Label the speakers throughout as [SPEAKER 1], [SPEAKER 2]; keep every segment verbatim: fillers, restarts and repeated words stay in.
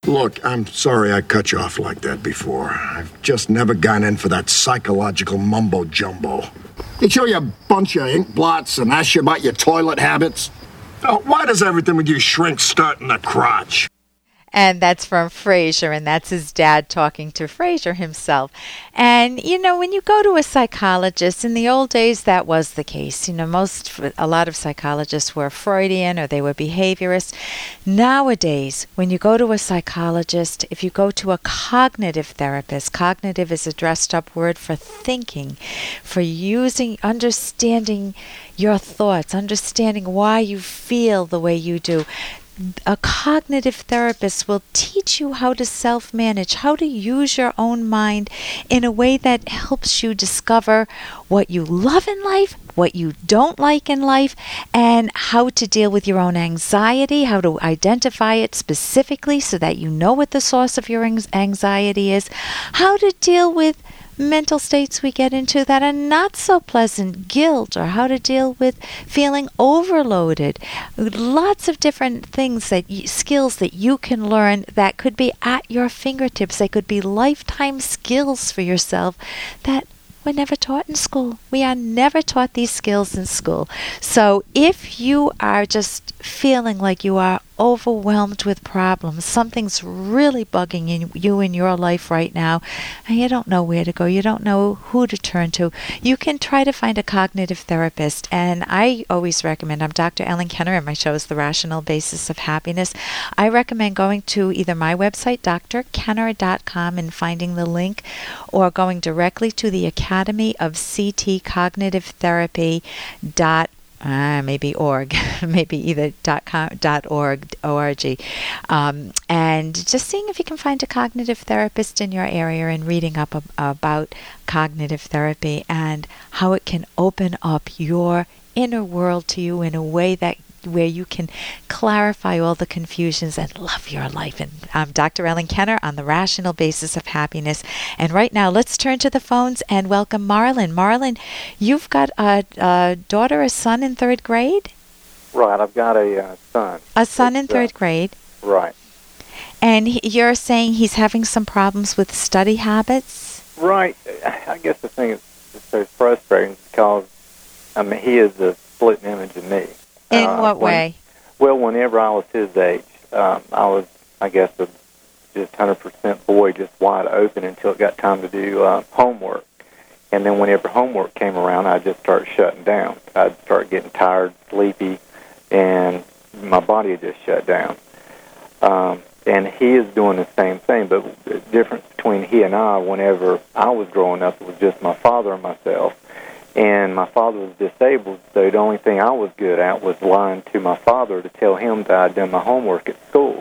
[SPEAKER 1] Look, I'm sorry I cut you off like that before. I've just never gone in for that psychological mumbo-jumbo. They show you a bunch of ink blots and ask you about your toilet habits. Oh, why does everything with you shrink start in the crotch?
[SPEAKER 2] And that's from Frasier, and that's his dad talking to Frasier himself. And, you know, when you go to a psychologist, in the old days that was the case. You know, most, a lot of psychologists were Freudian or they were behaviorists. Nowadays, when you go to a psychologist, if you go to a cognitive therapist, cognitive is a dressed up word for thinking, for using, understanding your thoughts, understanding why you feel the way you do. A cognitive therapist will teach you how to self-manage, how to use your own mind in a way that helps you discover what you love in life, what you don't like in life, and how to deal with your own anxiety, how to identify it specifically so that you know what the source of your anxiety is, how to deal with mental states we get into that are not so pleasant, guilt, or how to deal with feeling overloaded. Lots of different things, that y- skills that you can learn that could be at your fingertips. They could be lifetime skills for yourself that were never taught in school. We are never taught these skills in school. So if you are just feeling like you are overwhelmed with problems, something's really bugging in you in your life right now, and you don't know where to go, you don't know who to turn to, you can try to find a cognitive therapist. And I always recommend, I'm Doctor Ellen Kenner, and my show is The Rational Basis of Happiness. I recommend going to either my website, d r kenner dot com, and finding the link, or going directly to the Academy of C T Cognitive Therapy dot Uh, maybe org, maybe either dot com, dot org, O R G, um, and just seeing if you can find a cognitive therapist in your area and reading up ab- about cognitive therapy and how it can open up your inner world to you in a way that where you can clarify all the confusions and love your life. And I'm Doctor Ellen Kenner on The Rational Basis of Happiness. And right now, let's turn to the phones and welcome Marlon. Marlon, you've got a, a daughter, a son in third grade?
[SPEAKER 3] Right, I've got a uh, son.
[SPEAKER 2] A son
[SPEAKER 3] it's,
[SPEAKER 2] in third
[SPEAKER 3] uh,
[SPEAKER 2] grade.
[SPEAKER 3] Right.
[SPEAKER 2] And he, you're saying he's having some problems with study habits?
[SPEAKER 3] Right. I guess the thing is so frustrating because, I mean, he is a split image of me.
[SPEAKER 2] In
[SPEAKER 3] uh,
[SPEAKER 2] what
[SPEAKER 3] when,
[SPEAKER 2] way?
[SPEAKER 3] Well, whenever I was his age, um, I was, I guess, a just one hundred percent boy, just wide open until it got time to do uh, homework. And then whenever homework came around, I'd just start shutting down. I'd start getting tired, sleepy, and my body would just shut down. Um, and he is doing the same thing, but the difference between he and I, whenever I was growing up, it was just my father and myself. And my father was disabled, so the only thing I was good at was lying to my father to tell him that I'd done my homework at school.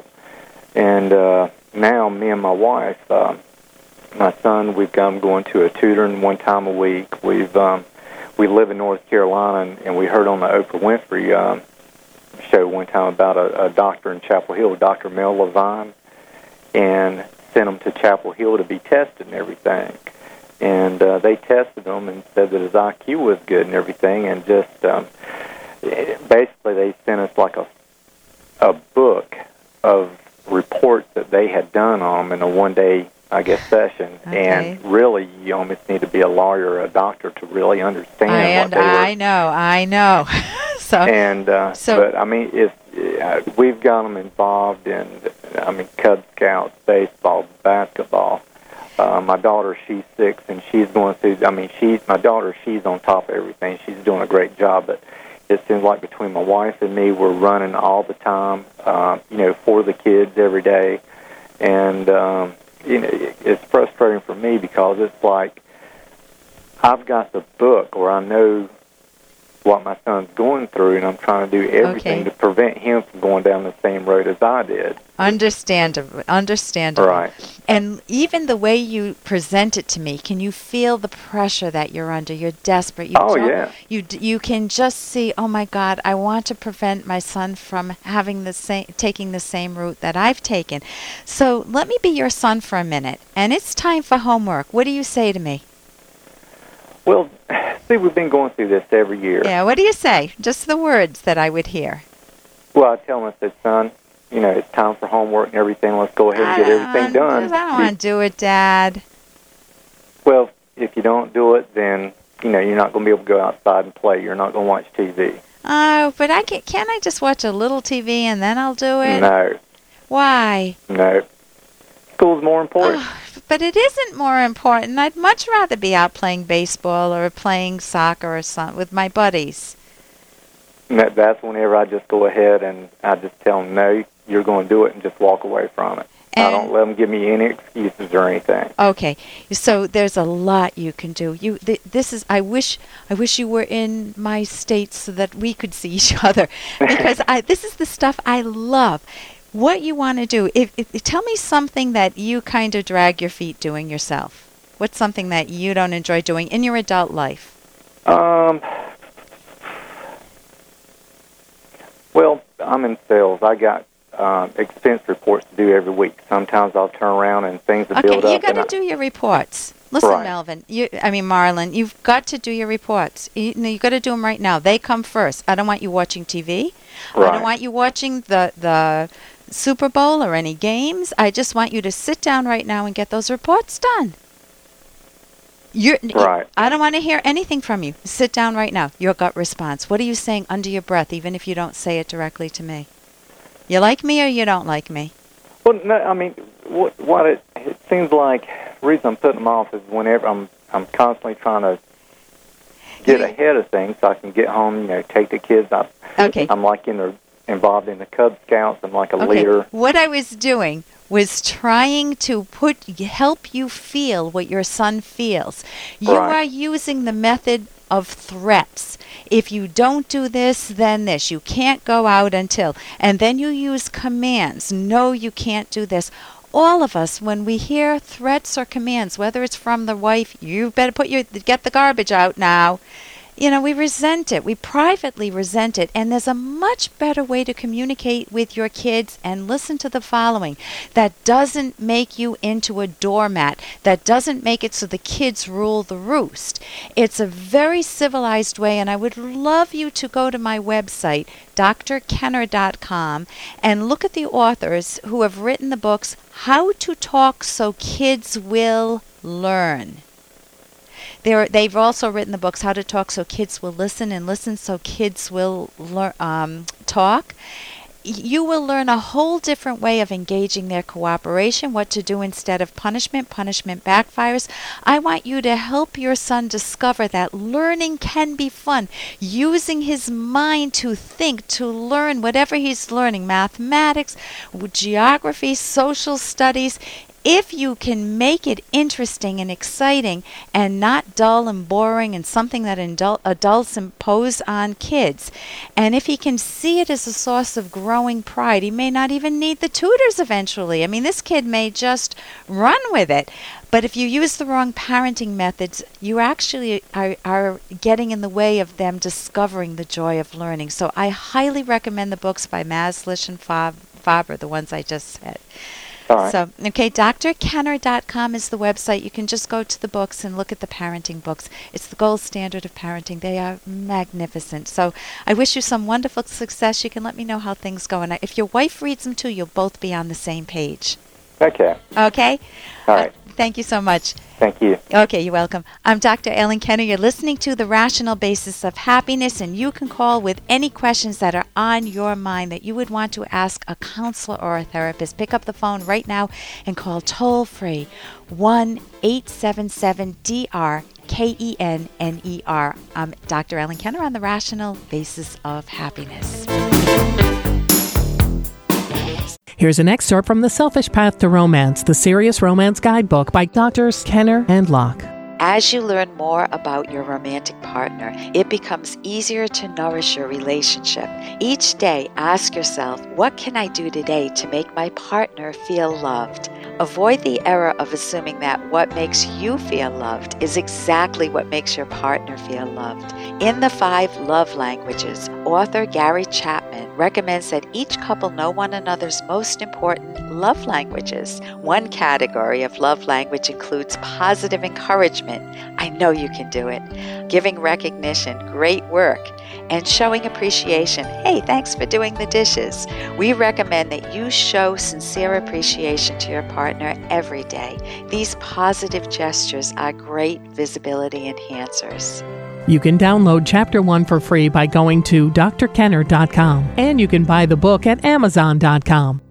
[SPEAKER 3] And uh, now me and my wife, uh, my son, we've got him going to a tutoring one time a week. We've um, we live in North Carolina, and, and we heard on the Oprah Winfrey um, show one time about a, a doctor in Chapel Hill, Doctor Mel Levine, and sent him to Chapel Hill to be tested and everything. And uh, they tested him and said that his I Q was good and everything, and just um, basically they sent us like a a book of reports that they had done on him in a one-day, I guess, session.
[SPEAKER 2] Okay.
[SPEAKER 3] And really, you almost need to be a lawyer or a doctor to really understand
[SPEAKER 2] I,
[SPEAKER 3] what
[SPEAKER 2] and
[SPEAKER 3] they were.
[SPEAKER 2] I know, I know. so,
[SPEAKER 3] and uh,
[SPEAKER 2] so,
[SPEAKER 3] but I mean, if uh, we've got them involved in, I mean, Cub Scouts, baseball, basketball. Uh, my daughter, she's six, and she's going through, I mean, she's, my daughter, she's on top of everything. She's doing a great job, but it seems like between my wife and me, we're running all the time, uh, you know, for the kids every day. And, um, you know, it's frustrating for me because it's like I've got the book where I know what my son's going through, and I'm trying to do everything
[SPEAKER 2] Okay.
[SPEAKER 3] to prevent him from going down the same road as I did.
[SPEAKER 2] Understandable, understandable.
[SPEAKER 3] Right.
[SPEAKER 2] And even the way you present it to me, can you feel the pressure that you're under? You're desperate. You
[SPEAKER 3] Oh,
[SPEAKER 2] don't-
[SPEAKER 3] yeah.
[SPEAKER 2] You d- you can just see, oh my God, I want to prevent my son from having the same, taking the same route that I've taken. So let me be your son for a minute, and it's time for homework. What do you say to me?
[SPEAKER 3] Well, see, we've been going through this every year.
[SPEAKER 2] Yeah. What do you say? Just the words that I would hear.
[SPEAKER 3] Well, I tell him, I said, son, you know, it's time for homework and everything. Let's go ahead and get everything done.
[SPEAKER 2] I don't want to do it, Dad.
[SPEAKER 3] Well, if you don't do it, then, you know, you're not going to be able to go outside and play. You're not going to watch T V.
[SPEAKER 2] Oh, but I can't, can't I just watch a little T V and then I'll do it?
[SPEAKER 3] No.
[SPEAKER 2] Why?
[SPEAKER 3] No. School's more important.
[SPEAKER 2] Oh, but it isn't more important. I'd much rather be out playing baseball or playing soccer or something with my buddies.
[SPEAKER 3] And that, that's whenever I just go ahead and I just tell them, no, you're going to do it, and just walk away from it. And I don't let them give me any excuses or anything.
[SPEAKER 2] Okay, so there's a lot you can do. You, th- this is. I wish, I wish you were in my state so that we could see each other, because I. This is the stuff I love. What you want to do? If, if tell me something that you kind of drag your feet doing yourself. What's something that you don't enjoy doing in your adult life?
[SPEAKER 3] Um. Well, I'm in sales. I got um, expense reports to do every week. Sometimes I'll turn around and things will
[SPEAKER 2] okay,
[SPEAKER 3] build up.
[SPEAKER 2] Okay, you got to do your reports. Listen,
[SPEAKER 3] right.
[SPEAKER 2] Melvin. You, I mean, Marlon. You've got to do your reports. You, you got to do them right now. They come first. I don't want you watching T V.
[SPEAKER 3] Right.
[SPEAKER 2] I don't want you watching the the Super Bowl or any games. I just want you to sit down right now and get those reports done. You're,
[SPEAKER 3] right.
[SPEAKER 2] I don't want to hear anything from you. Sit down right now. Your gut response. What are you saying under your breath, even if you don't say it directly to me? You like me or you don't like me?
[SPEAKER 3] Well, no, I mean, what, what it, it seems like the reason I'm putting them off is whenever I'm I'm constantly trying to get
[SPEAKER 2] you,
[SPEAKER 3] ahead of things so I can get home, you know, take the kids. I,
[SPEAKER 2] okay.
[SPEAKER 3] I'm like in the, involved in the Cub Scouts. I'm like a
[SPEAKER 2] okay.
[SPEAKER 3] leader.
[SPEAKER 2] What I was doing was trying to put help you feel what your son feels. You
[SPEAKER 3] right.
[SPEAKER 2] are using the method of threats. If you don't do this, then this. You can't go out until. And then you use commands. No, you can't do this. All of us, when we hear threats or commands, whether it's from the wife, you better put your get the garbage out now. You know, we resent it. We privately resent it. And there's a much better way to communicate with your kids, and listen to the following. That doesn't make you into a doormat. That doesn't make it so the kids rule the roost. It's a very civilized way, and I would love you to go to my website, D R Kenner dot com, and look at the authors who have written the books, How to Talk So Kids Will Learn. They're, they've also written the books, How to Talk So Kids Will Listen, and Listen So Kids Will lear, um, Talk. You will learn a whole different way of engaging their cooperation, what to do instead of punishment. Punishment backfires. I want you to help your son discover that learning can be fun, using his mind to think, to learn whatever he's learning, mathematics, geography, social studies. If you can make it interesting and exciting and not dull and boring and something that adult, adults impose on kids, and if he can see it as a source of growing pride, he may not even need the tutors eventually. I mean, this kid may just run with it. But if you use the wrong parenting methods, you actually are, are getting in the way of them discovering the joy of learning. So I highly recommend the books by Maslish and Faber, the ones I just said.
[SPEAKER 3] All right.
[SPEAKER 2] So, okay, D R Kenner dot com is the website. You can just go to the books and look at the parenting books. It's the gold standard of parenting. They are magnificent. So I wish you some wonderful success. You can let me know how things go. And if your wife reads them too, you'll both be on the same page.
[SPEAKER 3] Okay.
[SPEAKER 2] Okay?
[SPEAKER 3] All right.
[SPEAKER 2] Uh, thank you so much.
[SPEAKER 3] Thank you.
[SPEAKER 2] Okay, you're welcome. I'm Doctor Ellen Kenner. You're listening to The Rational Basis of Happiness, and you can call with any questions that are on your mind that you would want to ask a counselor or a therapist. Pick up the phone right now and call toll-free one eight seven seven D R K E N N E R. I'm Doctor Ellen Kenner on The Rational Basis of Happiness.
[SPEAKER 4] Here's an excerpt from The Selfish Path to Romance, the Serious Romance Guidebook by Doctors Kenner and Locke.
[SPEAKER 2] As you learn more about your romantic partner, it becomes easier to nourish your relationship. Each day, ask yourself, what can I do today to make my partner feel loved? Avoid the error of assuming that what makes you feel loved is exactly what makes your partner feel loved. In The Five Love Languages, author Gary Chapman recommends that each couple know one another's most important love languages. One category of love language includes positive encouragement. I know you can do it. Giving recognition, great work, and showing appreciation. Hey, thanks for doing the dishes. We recommend that you show sincere appreciation to your partner every day. These positive gestures are great visibility enhancers.
[SPEAKER 4] You can download Chapter one for free by going to d r kenner dot com, and you can buy the book at amazon dot com.